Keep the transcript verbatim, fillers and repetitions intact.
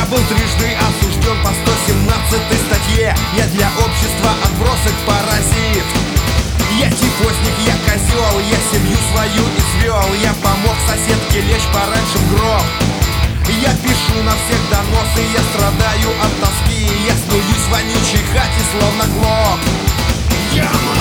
был трижды осужден по сто семнадцатой статье. Я для общества отбросок паразит. Я типозник, я козел, я семью свою извел. Я помог соседке лечь пораньше в гроб. Я пишу на всех доносы, я страдаю от тоски. Я снуюсь в вонючей хате, словно клоп. Я